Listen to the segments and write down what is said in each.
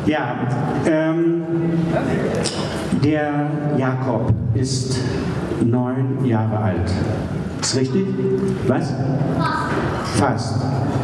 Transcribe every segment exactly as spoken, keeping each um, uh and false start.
Ja, ähm, der Jakob ist neun Jahre alt. Ist richtig? Was? Fast.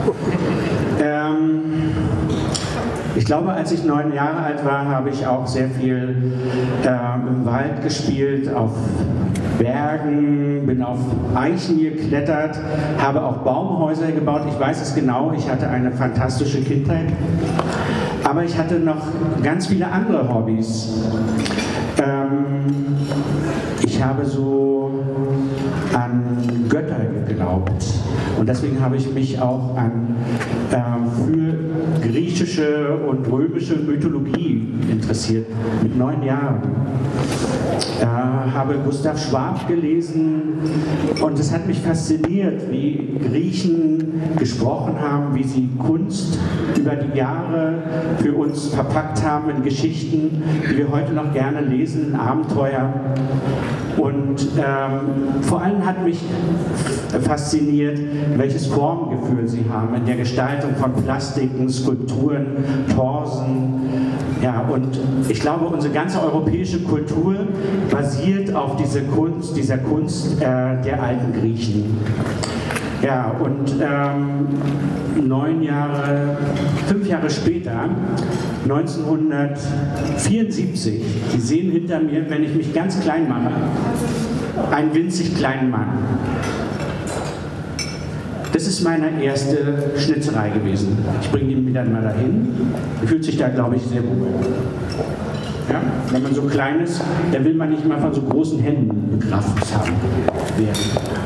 Ähm, ich glaube, als ich neun Jahre alt war, habe ich auch sehr viel äh, im Wald gespielt, auf Bergen, bin auf Eichen geklettert, habe auch Baumhäuser gebaut. Ich weiß es genau, ich hatte eine fantastische Kindheit. Aber ich hatte noch ganz viele andere Hobbys. Ähm, ich habe so an Götter geglaubt. Und deswegen habe ich mich auch an äh, für griechische und römische Mythologie interessiert, mit neun Jahren. Äh, habe Gustav Schwab gelesen und es hat mich fasziniert, wie Griechen gesprochen haben, wie sie Kunst über die Jahre für uns verpackt haben in Geschichten, die wir heute noch gerne lesen, in Abenteuer. Und ähm, vor allem hat mich fasziniert, welches Formgefühl sie haben in der Gestaltung von Plastiken, Skulpturen, Torsen. Ja, und ich glaube, unsere ganze europäische Kultur basiert auf dieser Kunst, dieser Kunst äh, der alten Griechen. Ja, und ähm, neun Jahre, fünf Jahre später, neunzehnhundertvierundsiebzig, Sie sehen hinter mir, wenn ich mich ganz klein mache, einen winzig kleinen Mann. Das ist meine erste Schnitzerei gewesen. Ich bringe ihn wieder mal dahin. Er fühlt sich da, glaube ich, sehr wohl. Ja? Wenn man so klein ist, dann will man nicht mal von so großen Händen bekraftigt haben werden.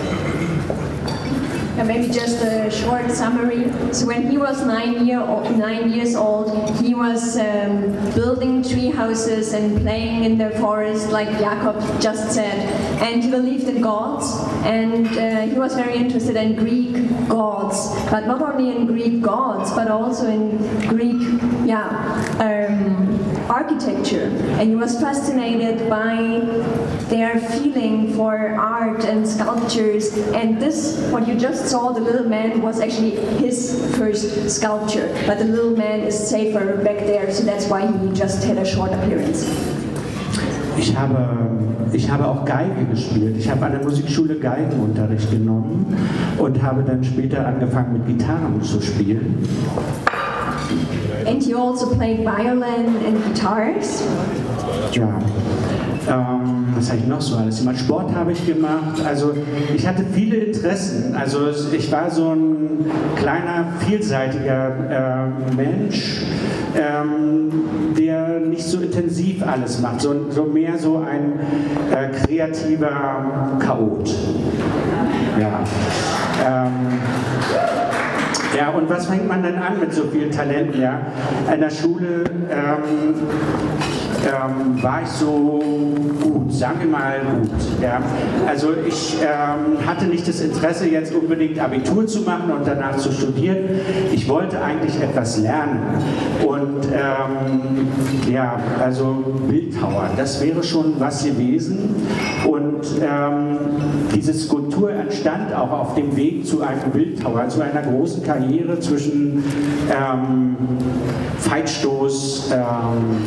Yeah, maybe just a short summary. So when he was nine, year old, nine years old, he was um, building tree houses and playing in the forest, like Jakob just said. And he believed in gods, and uh, he was very interested in Greek gods, but not only in Greek gods, but also in Greek, yeah, um, architecture. And he was fascinated by their feeling for art and sculptures. And this, what you just saw, the little man, was actually his first sculpture. But the little man is safer back there, so that's why he just had a short appearance. Ich habe, ich habe auch Geige gespielt. Ich habe an der Musikschule Geigenunterricht genommen und habe dann später angefangen mit Gitarren zu spielen. And you also played violin and guitars? Ja. Ähm, was habe ich noch so alles gemacht? Sport habe ich gemacht. Also ich hatte viele Interessen. Also ich war so ein kleiner, vielseitiger äh, Mensch, ähm, der nicht so intensiv alles macht, so, so mehr so ein äh, kreativer Chaot. Ja. Ähm, Ja, und was fängt man denn an mit so vielen Talenten? Ja? In der Schule ähm, ähm, war ich so gut, sagen wir mal gut. Ja? Also ich ähm, hatte nicht das Interesse, jetzt unbedingt Abitur zu machen und danach zu studieren. Ich wollte eigentlich etwas lernen. Und ähm, ja, also Bildhauer, das wäre schon was gewesen. Und ähm, diese Skulptur entstand auch auf dem Weg zu einem Bildhauer, zu einer großen Karriere zwischen ähm, Veitstoß, ähm,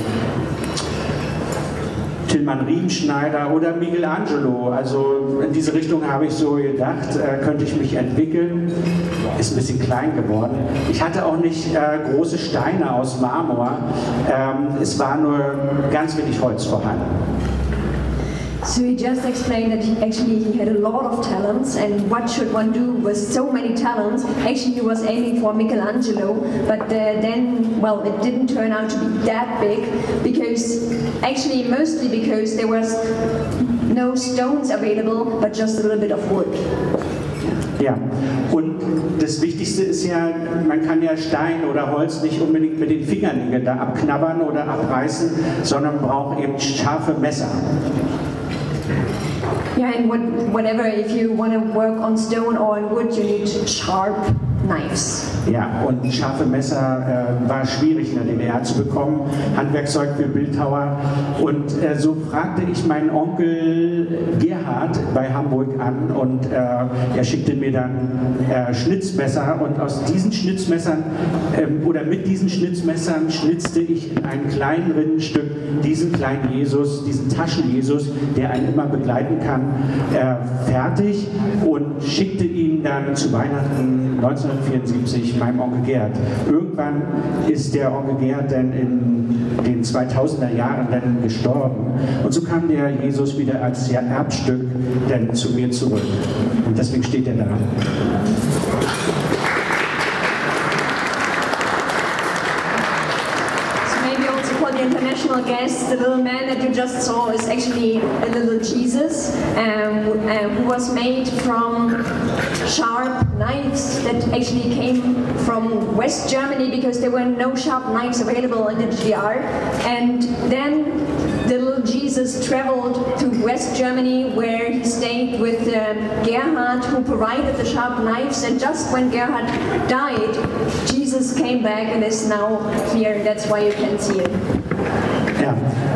Tilman Riemschneider oder Michelangelo. Also in diese Richtung habe ich so gedacht, äh, könnte ich mich entwickeln. Ist ein bisschen klein geworden. Ich hatte auch nicht äh, große Steine aus Marmor. Ähm, es war nur ganz wenig Holz vorhanden. So he just explained that he actually he had a lot of talents, and what should one do with so many talents? Actually, he was aiming for Michelangelo, but uh, then, well, it didn't turn out to be that big, because, actually, mostly because there was no stones available, but just a little bit of wood. Ja, und das Wichtigste ist ja, man kann ja Stein oder Holz nicht unbedingt mit den Fingernägeln da abknabbern oder abreißen, sondern braucht eben scharfe Messer. Yeah, and what, whatever, if you want to work on stone or on wood, you need sharp knives. Ja, und scharfe Messer äh, war schwierig in der D D R zu bekommen, Handwerkzeug für Bildhauer. Und äh, so fragte ich meinen Onkel Gerhard bei Hamburg an und äh, er schickte mir dann äh, Schnitzmesser und aus diesen Schnitzmessern ähm, oder mit diesen Schnitzmessern schnitzte ich in einem kleinen Rinnenstück diesen kleinen Jesus, diesen Taschen-Jesus, der einen immer begleiten kann, äh, fertig und schickte ihn dann zu Weihnachten neunzehnhundertvierundsiebzig meinem Onkel Gerd. Irgendwann ist der Onkel Gerd dann in den zweitausender Jahren dann gestorben und so kam der Jesus wieder als Erbstück dann zu mir zurück und deswegen steht er da. International guest, the little man that you just saw is actually a little Jesus um, uh, who was made from sharp knives that actually came from West Germany because there were no sharp knives available in the G D R. And then the little Jesus traveled to West Germany where he stayed with uh, Gerhard who provided the sharp knives, and just when Gerhard died, Jesus came back and is now here. That's why you can see it. Ja,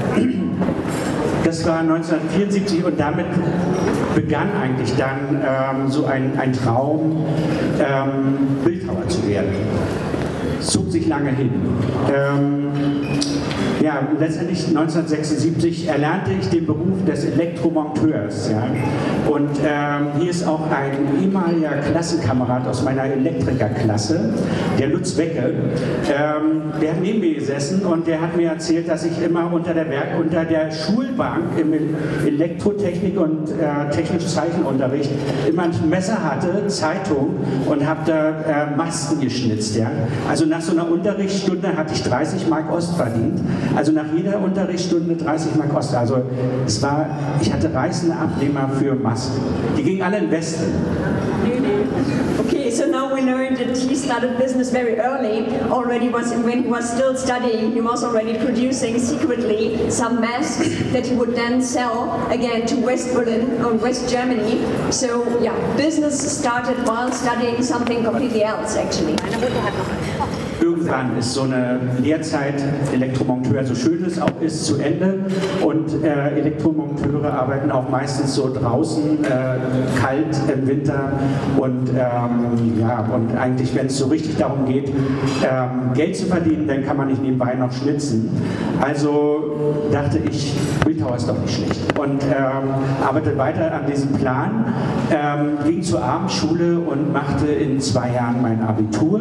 das war neunzehnhundertvierundsiebzig und damit begann eigentlich dann ähm, so ein, ein Traum, ähm, Bildhauer zu werden. Es zog sich lange hin. Ähm, ja, letztendlich neunzehnhundertsechsundsiebzig erlernte ich den Beruf des Elektromonteurs. Ja? Und ähm, hier ist auch ein ehemaliger Klassenkamerad aus meiner Elektrikerklasse, der Lutz Wecke. Ähm, der hat neben mir gesessen und der hat mir erzählt, dass ich immer unter der, Werk unter der Schulbank im Elektrotechnik und äh, technischen Zeichenunterricht immer ein Messer hatte, Zeitung, und habe da äh, Masten geschnitzt. Ja? Also nach so einer Unterrichtsstunde hatte ich dreißig Mark Ost verdient. Also nach jeder Unterrichtsstunde dreißig Mark Ost. Also es war, ich hatte reißende Abnehmer für Masken. Die gingen alle in Westen. Okay, so now we learned that he started business very early. Already was when he was still studying, he was already producing secretly some masks that he would then sell again to West Berlin or West Germany. So yeah, business started while studying something completely else actually. Irgendwann ist so eine Lehrzeit Elektromonteur, so schön es auch ist, zu Ende und äh, Elektromonteure arbeiten auch meistens so draußen, äh, kalt im Winter und, ähm, ja, und eigentlich, wenn es so richtig darum geht, ähm, Geld zu verdienen, dann kann man nicht nebenbei noch schnitzen. Also dachte ich, Bildhauer ist doch nicht schlecht und ähm, arbeitete weiter an diesem Plan, ähm, ging zur Abendschule und machte in zwei Jahren mein Abitur.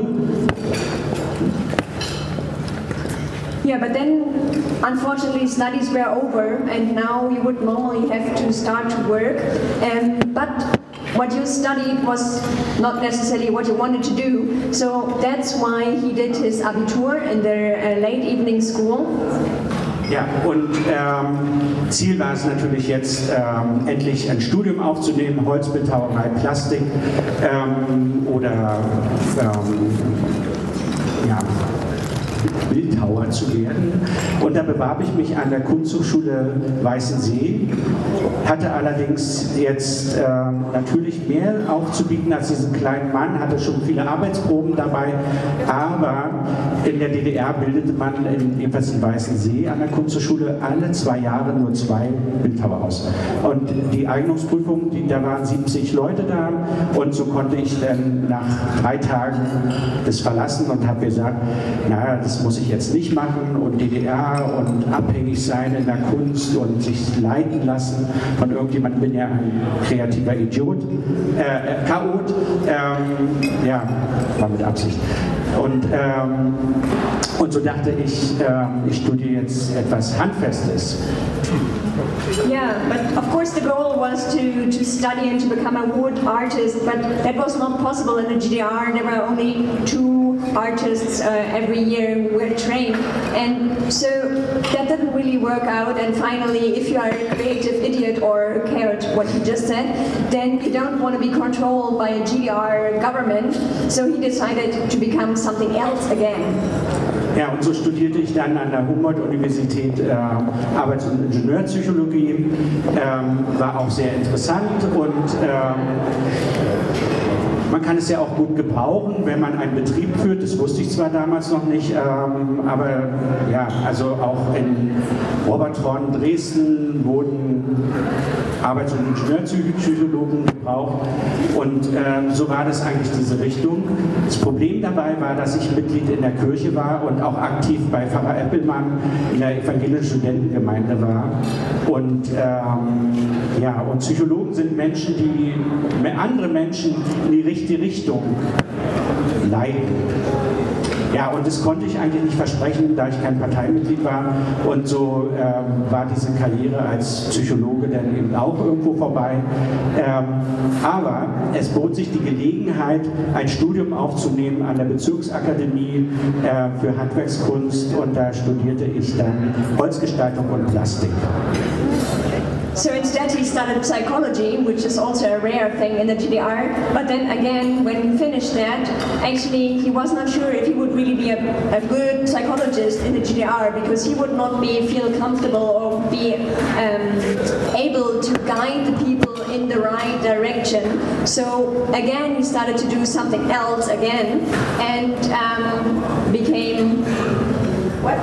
Yeah, but then unfortunately studies were over and now you would normally have to start to work. Um, but what you studied was not necessarily what you wanted to do. So that's why he did his Abitur in the uh, late evening school. Ja, und ähm, Ziel war es natürlich jetzt, ähm, endlich ein Studium aufzunehmen, Holzbildhauerei, Plastik ähm, oder ähm, ja, Bildhauer zu werden. Und da bewarb ich mich an der Kunsthochschule Weißensee, hatte allerdings jetzt ähm, natürlich mehr aufzubieten als diesen kleinen Mann, hatte schon viele Arbeitsproben dabei, aber in der D D R bildete man in, jedenfalls in Weißensee an der Kunsthochschule alle zwei Jahre nur zwei Bildhauer aus. Und die Eignungsprüfung, die, da waren siebzig Leute da und so konnte ich dann nach drei Tagen das verlassen und habe gesagt, naja, das muss ich jetzt nicht machen und D D R und abhängig sein in der Kunst und sich leiten lassen von irgendjemandem, bin ja ein kreativer Idiot, äh, Chaot, ähm, ja, war mit Absicht. Und, ähm, und so dachte ich, äh, ich studiere jetzt etwas Handfestes. Yeah, but of course the goal was to, to study and to become a wood artist, but that was not possible in the G D R. There were only two artists uh, every year who were trained, and so that didn't really work out. And finally, if you are a creative idiot or cared what he just said, then you don't want to be controlled by a G D R government, so he decided to become something else again. Ja, und so studierte ich dann an der Humboldt-Universität äh, Arbeits- und Ingenieurpsychologie, ähm, war auch sehr interessant und ähm, man kann es ja auch gut gebrauchen, wenn man einen Betrieb führt. Das wusste ich zwar damals noch nicht, ähm, aber ja, also auch in Robertshorn, Dresden wurden Arbeits- und Ingenieurpsychologen gebraucht und ähm, so war das eigentlich diese Richtung. Das Problem dabei war, dass ich Mitglied in der Kirche war und auch aktiv bei Pfarrer Eppelmann in der evangelischen Studentengemeinde war. Und ähm, ja, und Psychologen sind Menschen, die andere Menschen in die richtige Richtung leiten. Ja, und das konnte ich eigentlich nicht versprechen, da ich kein Parteimitglied war. Und so ähm, war diese Karriere als Psychologe dann eben auch irgendwo vorbei. Ähm, aber es bot sich die Gelegenheit, ein Studium aufzunehmen an der Bezirksakademie äh, für Handwerkskunst. Und da studierte ich dann Holzgestaltung und Plastik. So instead he studied psychology, which is also a rare thing in the G D R, but then again, when he finished that, actually he was not sure if he would really be a, a good psychologist in the G D R, because he would not be feel comfortable or be um, able to guide the people in the right direction. So again, he started to do something else again, and um, became, what?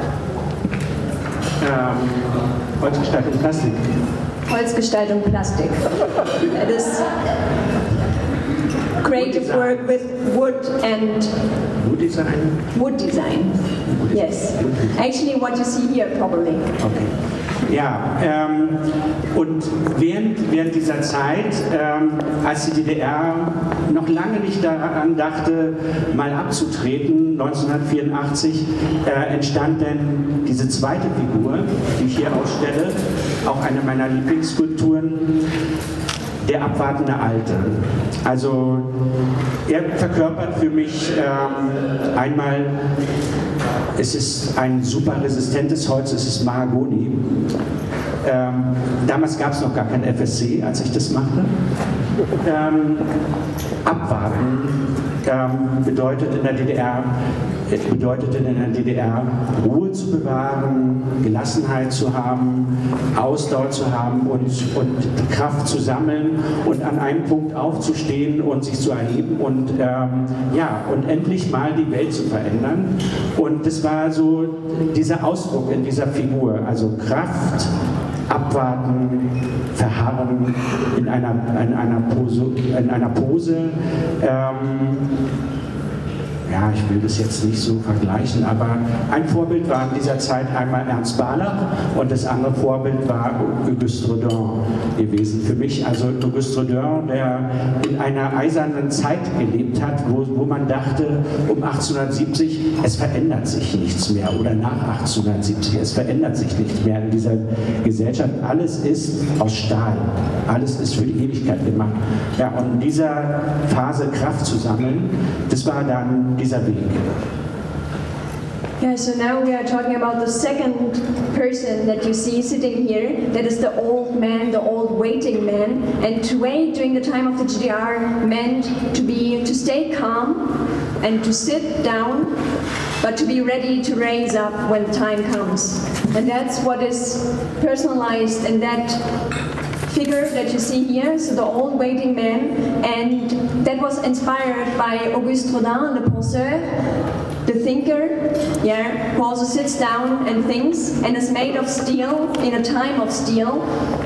Um, Holzgestaltung Plastik. Holzgestaltung Plastik. That is creative work with wood and wood design. Wood design. Yes. Actually, what you see here, probably. Okay. Ja, ähm, und während, während dieser Zeit, ähm, als die D D R noch lange nicht daran dachte, mal abzutreten, neunzehnhundertvierundachtzig, äh, entstand dann diese zweite Figur, die ich hier ausstelle, auch eine meiner Lieblingsskulpturen, der abwartende Alte. Also er verkörpert für mich ähm, einmal, es ist ein super resistentes Holz, es ist Mahagoni. Ähm, damals gab es noch gar kein F S C, als ich das machte. Ähm, abwarten ähm, bedeutet in der D D R, bedeutete in der D D R Ruhe zu bewahren, Gelassenheit zu haben, Ausdauer zu haben und, und die Kraft zu sammeln und an einem Punkt aufzustehen und sich zu erheben und, ähm, ja, und endlich mal die Welt zu verändern. Und das war so dieser Ausdruck in dieser Figur, also Kraft, abwarten, verharren in einer, in einer Pose, in einer Pose ähm, ja, ich will das jetzt nicht so vergleichen, aber ein Vorbild war in dieser Zeit einmal Ernst Barlach und das andere Vorbild war Auguste Rodin gewesen. Für mich also Auguste Rodin, der in einer eisernen Zeit gelebt hat, wo, wo man dachte, um achtzehnhundertsiebzig, es verändert sich nichts mehr oder nach achtzehnhundertsiebzig, es verändert sich nichts mehr in dieser Gesellschaft. Alles ist aus Stahl, alles ist für die Ewigkeit gemacht. Ja, und in dieser Phase Kraft zu sammeln, das war dann dieser Weg. Yeah, so now we are talking about the second person that you see sitting here. That is the old man, the old waiting man. And to wait during the time of the G D R meant to be, to stay calm and to sit down, but to be ready to raise up when the time comes. And that's what is personalized in that figure that you see here, so the old waiting man, and that was inspired by Auguste Rodin, the penseur, the thinker, yeah, who also sits down and thinks, and is made of steel in a time of steel.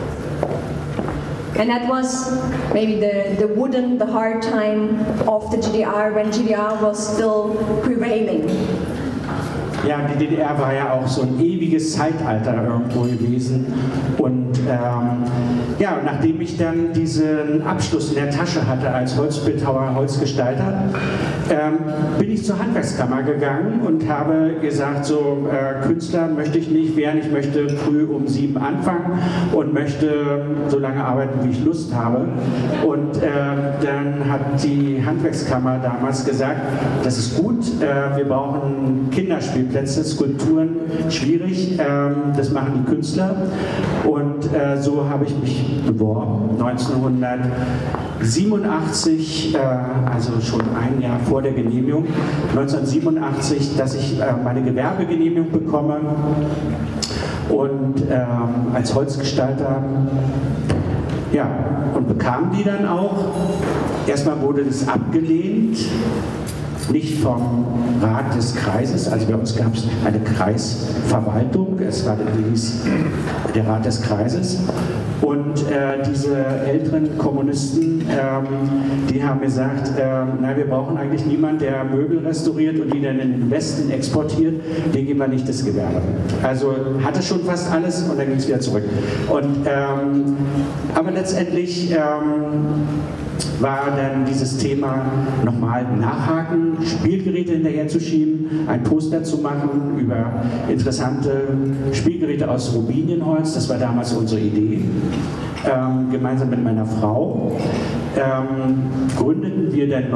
And that was maybe the, the wooden, the hard time of the G D R, when G D R was still prevailing. Ja, die D D R war ja auch so ein ewiges Zeitalter irgendwo gewesen. Und ähm, ja, nachdem ich dann diesen Abschluss in der Tasche hatte als Holzbildhauer, Holzgestalter, ähm, bin ich zur Handwerkskammer gegangen und habe gesagt, so äh, Künstler möchte ich nicht werden, ich möchte früh um sieben anfangen und möchte so lange arbeiten, wie ich Lust habe. Und äh, dann hat die Handwerkskammer damals gesagt, das ist gut, äh, wir brauchen Kinderspielplätze, Skulpturen, schwierig, ähm, das machen die Künstler. Und äh, so habe ich mich beworben, neunzehnhundertsiebenundachtzig, äh, also schon ein Jahr vor vor der Genehmigung, neunzehnhundertsiebenundachtzig, dass ich äh, meine Gewerbegenehmigung bekomme und ähm, als Holzgestalter, ja, und bekam die dann auch. Erstmal wurde das abgelehnt, nicht vom Rat des Kreises, also bei uns gab es eine Kreisverwaltung, es war der Rat des Kreises. Und äh, diese älteren Kommunisten, ähm, die haben gesagt, äh, na, wir brauchen eigentlich niemanden, der Möbel restauriert und die dann in den Westen exportiert, den geben wir nicht das Gewerbe. Also hatte schon fast alles und dann ging es wieder zurück. Und, ähm, aber letztendlich ähm, war dann dieses Thema nochmal nachhaken, Spielgeräte hinterherzuschieben, ein Poster zu machen über interessante Spielgeräte aus Rubinienholz, das war damals unsere Idee. Ähm, gemeinsam mit meiner Frau ähm, gründeten wir dann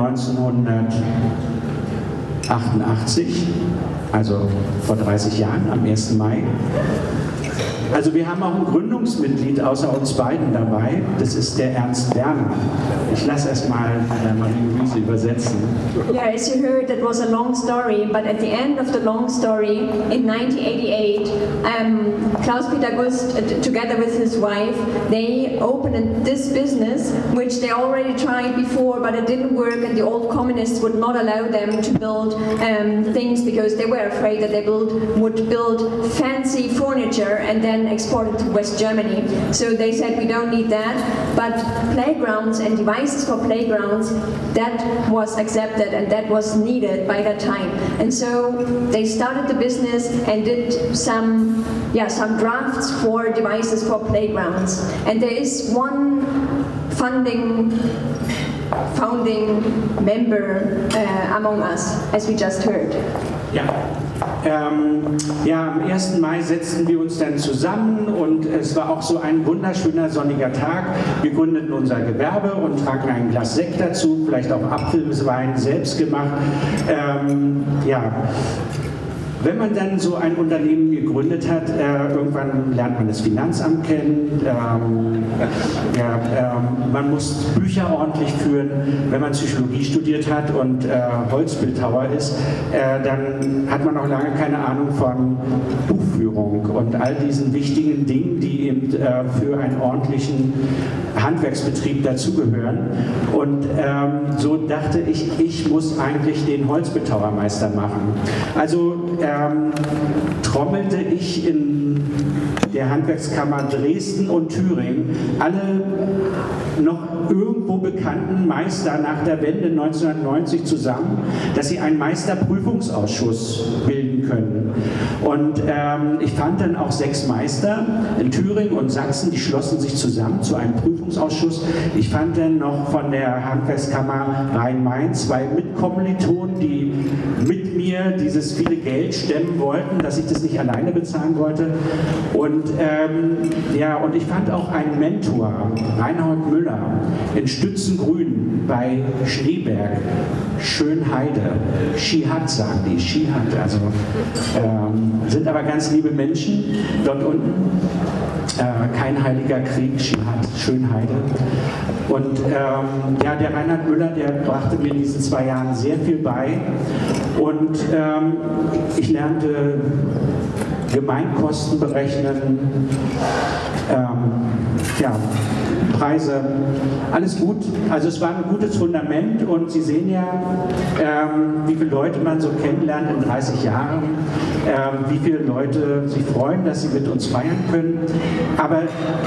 neunzehnhundertachtundachtzig, also vor dreißig Jahren, am ersten Mai. Also wir haben auch ein Gründungsmitglied außer uns beiden dabei, das ist der Ernst Werner. Ich lasse erstmal äh, Marie-Louise übersetzen. Yeah, as you heard, that was a long story, but at the end of the long story, in nineteen eighty-eight, um, Klaus-Peter Gust, uh, together with his wife, they opened this business, which they already tried before, but it didn't work, and the old communists would not allow them to build um, things because they were afraid that they build, would build fancy furniture and then export it to West Germany. So they said we don't need that, but playgrounds and devices for playgrounds, that was accepted and that was needed by that time. And so they started the business and did some, yeah, some drafts for devices for playgrounds. And there is one funding founding member uh, among us, as we just heard. Ja. Ähm, ja, am ersten Mai setzten wir uns dann zusammen und es war auch so ein wunderschöner sonniger Tag. Wir gründeten unser Gewerbe und tranken ein Glas Sekt dazu, vielleicht auch Apfelwein selbst gemacht. Ähm, ja. Wenn man dann so ein Unternehmen gegründet hat, äh, irgendwann lernt man das Finanzamt kennen, ähm, ja, ähm, man muss Bücher ordentlich führen. Wenn man Psychologie studiert hat und äh, Holzbildhauer ist, äh, dann hat man noch lange keine Ahnung von Buchführung und all diesen wichtigen Dingen, die eben äh, für einen ordentlichen Handwerksbetrieb dazugehören. Und ähm, so dachte ich, ich muss eigentlich den Holzbildhauermeister machen. Also Ähm, trommelte ich in der Handwerkskammer Dresden und Thüringen alle noch irgendwo bekannten Meister nach der Wende neunzehnhundertneunzig zusammen, dass sie einen Meisterprüfungsausschuss bilden können. Und ähm, ich fand dann auch sechs Meister in Thüringen und Sachsen, die schlossen sich zusammen zu einem Prüfungsausschuss. Ich fand dann noch von der Handwerkskammer Rhein-Main zwei Mitkommilitonen, die mit mir dieses viele Geld stemmen wollten, dass ich das nicht alleine bezahlen wollte. Und, ähm, ja, und ich fand auch einen Mentor, Reinhold Müller, in Stützengrün bei Schneeberg, Schönheide, Skihat sagen die, Skihat, also ähm, sind aber ganz liebe Menschen dort unten. Äh, kein heiliger Krieg, Skihat, Schönheide. Und ähm, ja, der Reinhard Müller, der brachte mir in diesen zwei Jahren sehr viel bei. Und ähm, ich lernte Gemeinkosten berechnen, ähm, ja, Preise, alles gut. Also es war ein gutes Fundament und Sie sehen ja, ähm, wie viele Leute man so kennenlernt in dreißig Jahren, ähm, wie viele Leute sich freuen, dass sie mit uns feiern können. Aber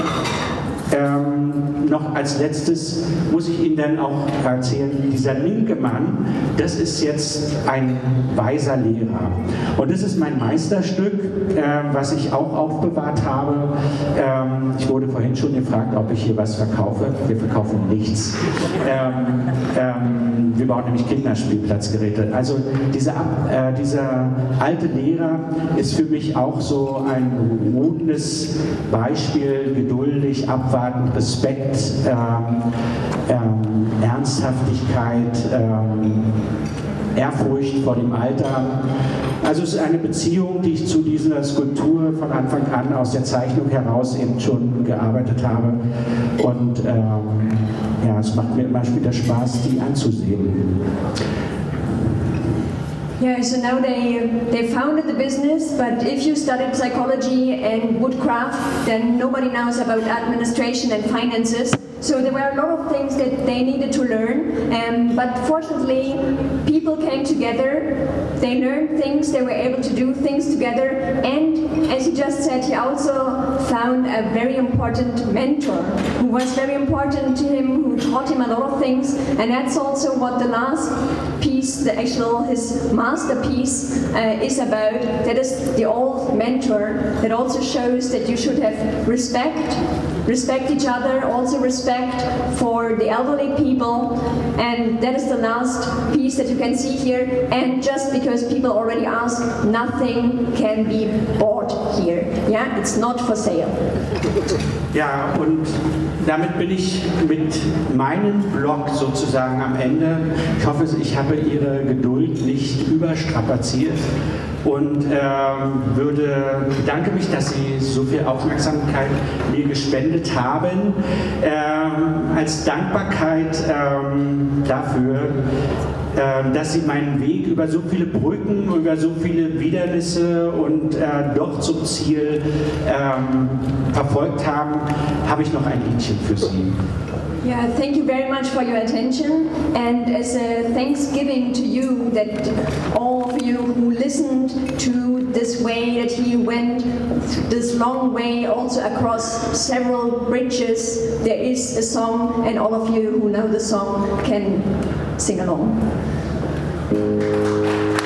Ähm, noch als letztes muss ich Ihnen dann auch erzählen, dieser linke Mann, das ist jetzt ein weiser Lehrer. Und das ist mein Meisterstück, äh, was ich auch aufbewahrt habe. Ähm, ich wurde vorhin schon gefragt, ob ich hier was verkaufe. Wir verkaufen nichts. Ähm, ähm, wir bauen nämlich Kinderspielplatzgeräte. Also dieser, äh, dieser alte Lehrer ist für mich auch so ein ruhendes Beispiel, geduldig, abwarten, Respekt, ähm, ähm, Ernsthaftigkeit, ähm, Ehrfurcht vor dem Alter. Also es ist eine Beziehung, die ich zu dieser Skulptur von Anfang an aus der Zeichnung heraus eben schon gearbeitet habe. Und ähm, ja, es macht mir immer wieder Spaß, die anzusehen. Yeah, so now they they founded the business, but if you studied psychology and woodcraft, then nobody knows about administration and finances. So there were a lot of things that they needed to learn, um, but fortunately people came together, they learned things, they were able to do things together, and as he just said, he also found a very important mentor who was very important to him, who taught him a lot of things, and that's also what the last piece, the actual his masterpiece uh, is about. That is the old mentor that also shows that you should have respect, respect each other, also respect for the elderly people, and that is the last piece that you can see here. And just because people already asked, nothing can be bought here. Yeah, it's not for sale. Ja, und damit bin ich mit meinem Blog sozusagen am Ende. Ich hoffe, ich habe Ihre Geduld nicht überstrapaziert und ähm, würde, bedanke mich, dass Sie so viel Aufmerksamkeit mir gespendet haben. Ähm, als Dankbarkeit ähm, dafür, ähm, dass Sie meinen Weg über so viele Brücken, über so viele Widerrisse und äh, doch zum Ziel ähm, verfolgt haben, habe ich noch ein Liedchen für Sie. Yeah, thank you very much for your attention, and as a thanksgiving to you, that all of you who listened to this way that he went this long way, also across several bridges, there is a song, and all of you who know the song can sing along.